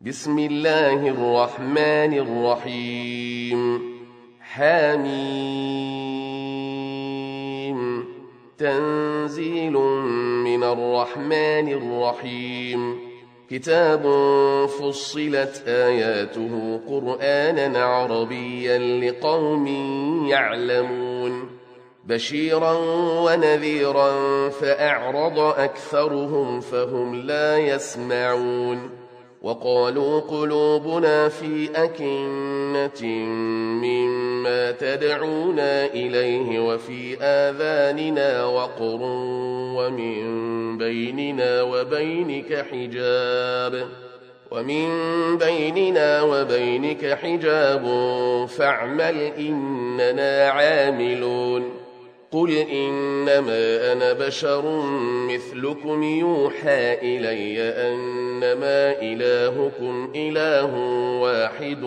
بسم الله الرحمن الرحيم. حميم. تنزيل من الرحمن الرحيم. كتاب فصلت آياته قرآنا عربيا لقوم يعلمون بشيرا ونذيرا فأعرض أكثرهم فهم لا يسمعون وقالوا قلوبنا في أكنة مما تدعونا إليه وفي آذاننا وقر ومن بيننا وبينك حجاب فاعمل إننا عاملون. قل إنما أنا بشر مثلكم يوحى إلي أنما إلهكم إله واحد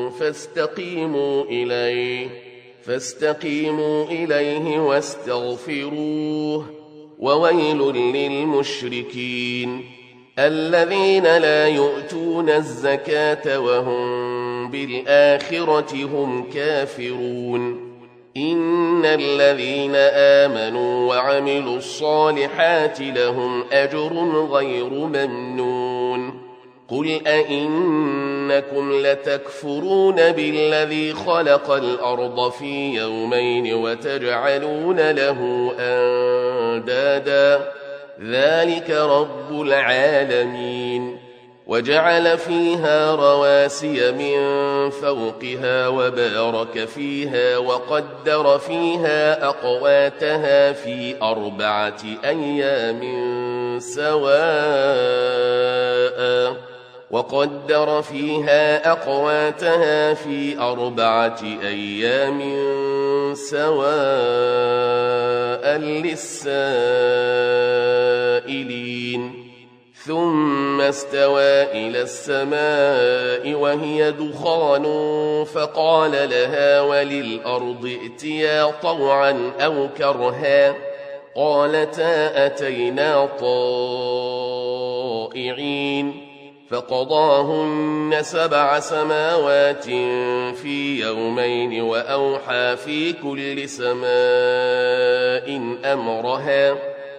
فاستقيموا إليه واستغفروه. وويل للمشركين الذين لا يؤتون الزكاة وهم بالآخرة هم كافرون. إن الذين آمنوا وعملوا الصالحات لهم أجر غير ممنون. قل أئنكم لتكفرون بالذي خلق الأرض في يومين وتجعلون له أندادا ذلك رب العالمين. وجعل فيها رواسي من فوقها وبارك فيها وقدر فيها أقواتها في 4 أيام سواء للسائلين. ثم استوى إلى السماء وهي دخان فقال لها وللأرض ائتيا طوعا أو كرها قالتا أتينا طائعين. فقضاهن 7 سماوات في يومين وأوحى في كل سماء أمرها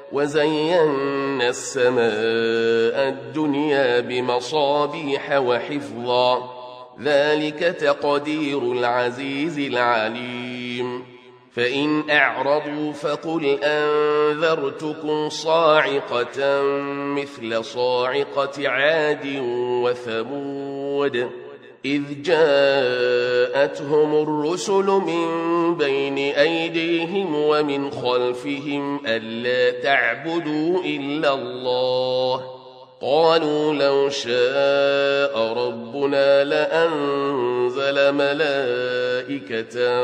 وزينا السماء الدنيا بمصابيح وحفظا ذلك تقدير العزيز العليم. فإن أعرضوا فقل أنذرتكم صاعقة مثل صاعقة عاد وثمود إذ جاءتهم الرسل من بين أيديهم ومن خلفهم ألا تعبدوا إلا الله قالوا لو شاء ربنا لأنزل ملائكة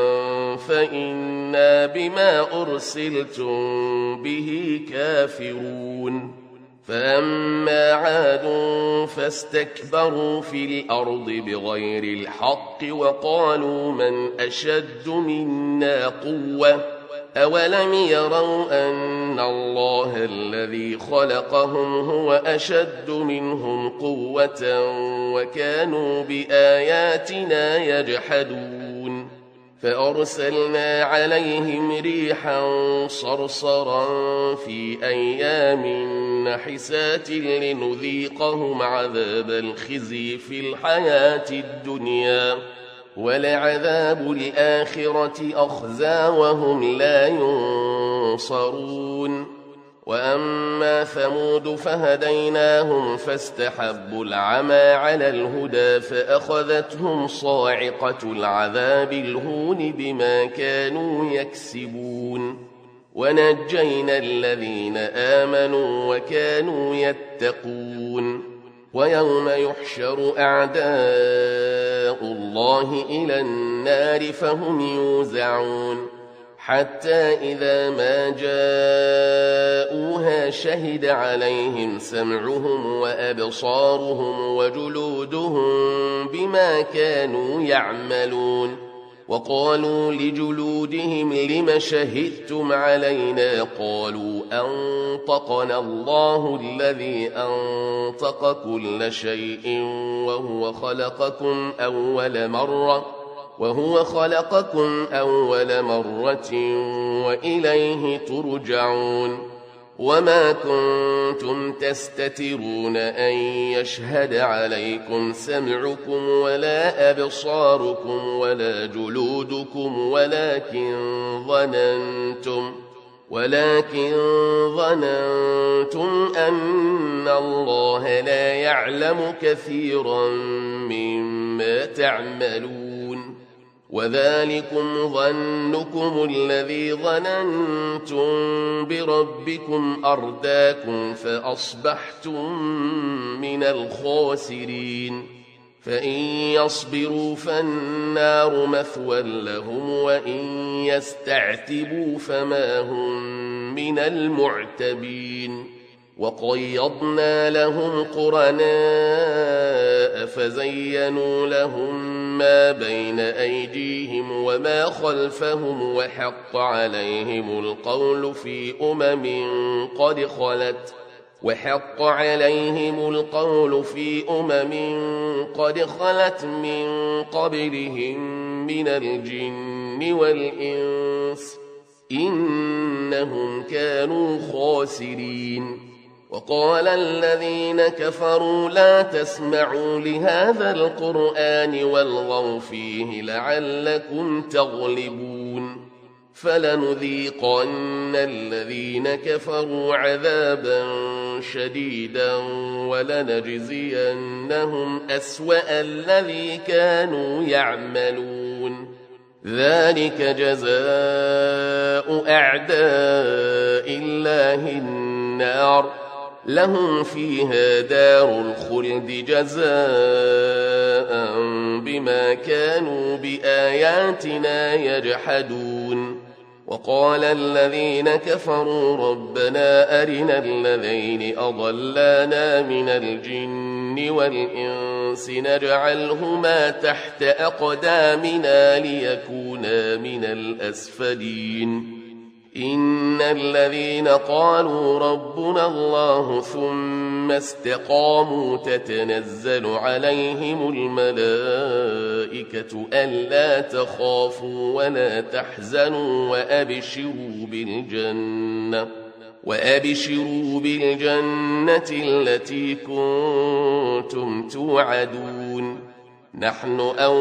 فإنا بما أرسلتم به كافرون. فأما عاد فاستكبروا في الأرض بغير الحق وقالوا من أشد منا قوة أولم يروا أن الله الذي خلقهم هو أشد منهم قوة وكانوا بآياتنا يجحدون. فأرسلنا عليهم ريحا صرصرا في أيام نحسات لنذيقهم عذاب الخزي في الحياة الدنيا ولعذاب الآخرة أخزى وهم لا ينصرون. وأما ثمود فهديناهم فاستحبوا العمى على الهدى فأخذتهم صاعقة العذاب الهون بما كانوا يكسبون. ونجينا الذين آمنوا وكانوا يتقون. ويوم يحشر أعداء الله إلى النار فهم يوزعون حتى إذا ما جاءوها شهد عليهم سمعهم وأبصارهم وجلودهم بما كانوا يعملون وقالوا لجلودهم لم شهدتم علينا قالوا أنطقنا الله الذي أنطق كل شيء وهو خلقكم أول مرة وإليه ترجعون وما كنتم تستترون أن يشهد عليكم سمعكم ولا أبصاركم ولا جلودكم ولكن ظننتم أن الله لا يعلم كثيرا مما تعملون وذلكم ظنكم الذي ظننتم بربكم أرداكم فأصبحتم من الخاسرين فإن يصبروا فالنار مثوى لهم وإن يستعتبوا فما هم من المعتبين وقيضنا لهم قرناء فزينوا لهم ما بين أيديهم وما خلفهم وحق عليهم القول في أمم قد خلت من قبلهم من الجن والإنس إنهم كانوا خاسرين وقال الذين كفروا لا تسمعوا لهذا القرآن والغوا فيه لعلكم تغلبون فلنذيقن الذين كفروا عذابا شديدا ولنجزينهم أسوأ الذي كانوا يعملون ذلك جزاء أعداء الله النار لهم فيها دار الخلد جزاء بما كانوا بآياتنا يجحدون وقال الذين كفروا ربنا أرنا الذين أضلانا من الجن والإنس نجعلهما تحت أقدامنا ليكونا من الأسفلين إن الذين قالوا ربنا الله ثم استقاموا تتنزل عليهم الملائكة ألا تخافوا ولا تحزنوا وأبشروا بالجنة التي كنتم توعدون نحن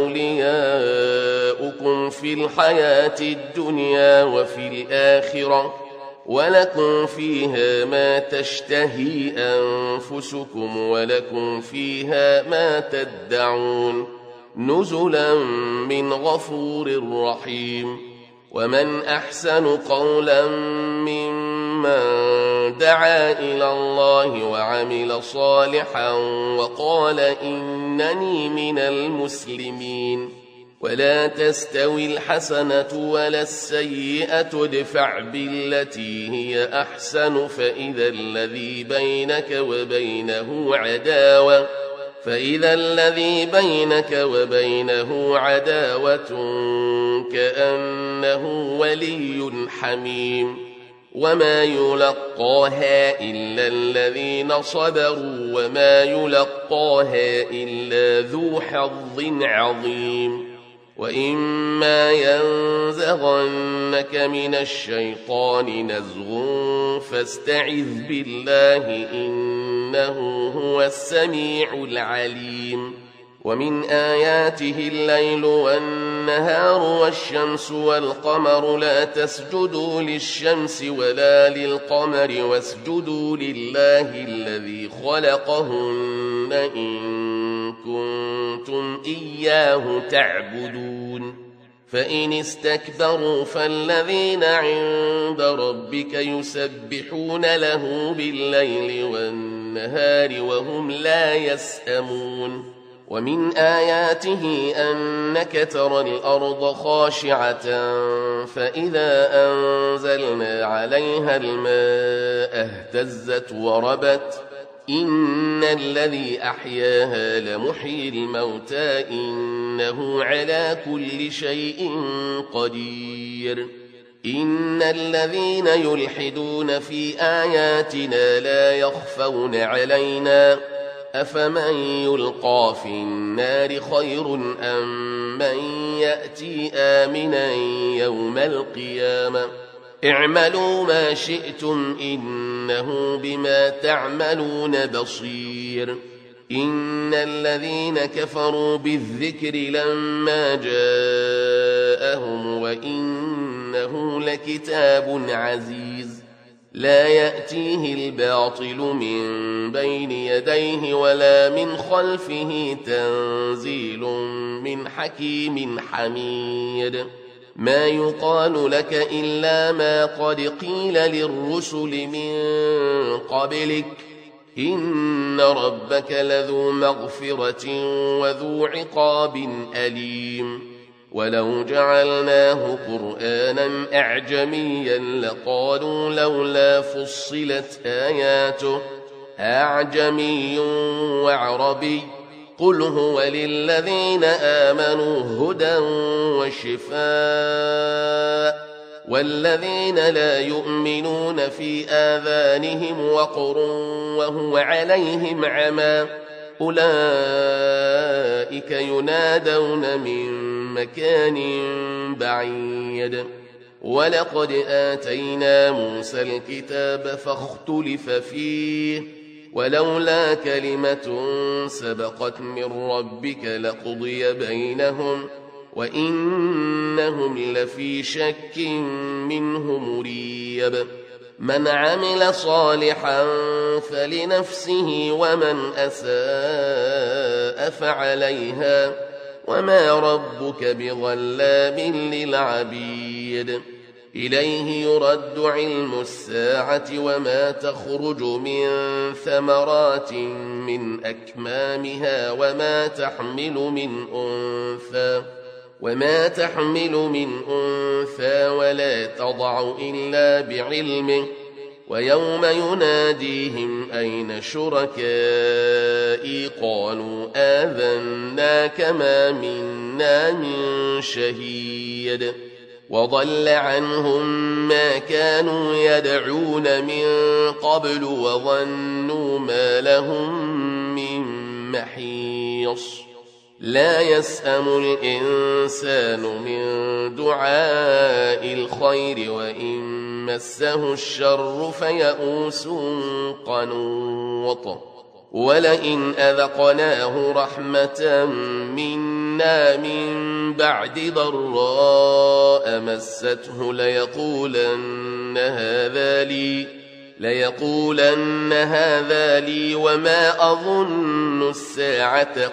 أولياؤكم في الحياة الدنيا وفي الآخرة ولكم فيها ما تشتهي أنفسكم ولكم فيها ما تدعون نزلا من غفور رحيم ومن أحسن قولا ممن دعا إلى الله وعمل صالحا وقال إنني من المسلمين ولا تستوي الحسنة ولا السيئة ادفع بالتي هي أحسن فإذا الذي بينك وبينه عداوة كأنه ولي حميم وما يلقاها إلا الذين صبروا وما يلقاها إلا ذو حظ عظيم وإما ينزغنك من الشيطان نزغ فاستعذ بالله إنه هو السميع العليم ومن آياته الليل والنهار والشمس والقمر لا تسجدوا للشمس ولا للقمر واسجدوا لله الذي خلقهن إن كنتم إياه تعبدون فإن استكبروا فالذين عند ربك يسبحون له بالليل والنهار وهم لا يسأمون ومن آياته أنك ترى الأرض خاشعة فإذا أنزلنا عليها الماء اهتزت وربت إن الذي أحياها لمحيي الموتى إنه على كل شيء قدير إن الذين يلحدون في آياتنا لا يخفون علينا أفمن يلقى في النار خير أم من يأتي آمنا يوم القيامة اعملوا ما شئتم إنه بما تعملون بصير إن الذين كفروا بالذكر لما جاءهم وإنه لكتاب عزيز لا يأتيه الباطل من بين يديه ولا من خلفه تنزيل من حكيم حميد ما يقال لك إلا ما قد قيل للرسل من قبلك إن ربك لذو مغفرة وذو عقاب أليم ولو جعلناه قرآنا أعجميا لقالوا لولا فصلت آياته أعجمي وعربي قل هو للذين آمنوا هدى وشفاء والذين لا يؤمنون في آذانهم وقر وهو عليهم عمى أولئك ينادون من مكان بعيد ولقد آتينا موسى الكتاب فاختلف فيه ولولا كلمة سبقت من ربك لقضي بينهم وإنهم لفي شك منه مريب من عمل صالحا فلنفسه ومن أساء فعليها وما ربك بظلام للعبيد إليه يرد علم الساعة وما تخرج من ثمرات من أكمامها وما تحمل من أنثى ولا تضع إلا بعلمه ويوم يناديهم أين شركائي قالوا آذناك ما منا من شهيد وضل عنهم ما كانوا يدعون من قبل وظنوا ما لهم من محيص لا يسأم الإنسان من دعاء الخير وإن مسه الشر فيئوس قنوط ولئن أذقناه رحمة منا من بعد ضراء مسته ليقولن هذا لي وما أظن الساعة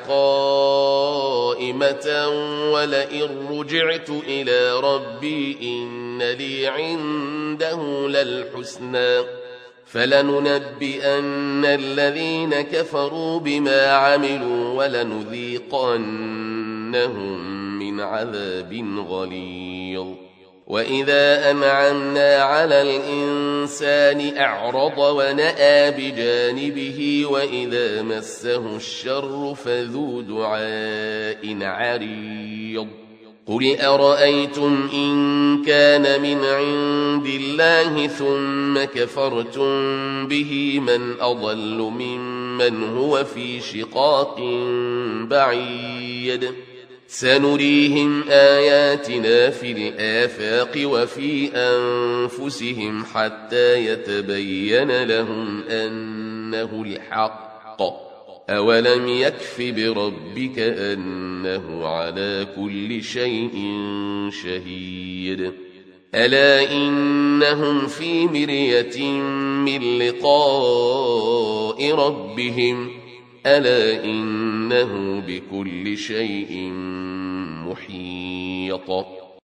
قائمة ولئن رجعت إلى ربي إن لي عنده للحسنى فلننبئن الذين كفروا بما عملوا ولنذيقنهم من عذاب غليظ وإذا أنعمنا على الإنسان أعرض ونأى بجانبه وإذا مسه الشر فذو دعاء عريض قل أرأيتم إن كان من عند الله ثم كفرتم به من أضل ممن هو في شقاق بعيد سنريهم آياتنا في الآفاق وفي أنفسهم حتى يتبين لهم أنه الحق أولم يكف بربك أنه على كل شيء شهيد ألا إنهم في مرية من لقاء ربهم ألا إنه بكل شيء محيط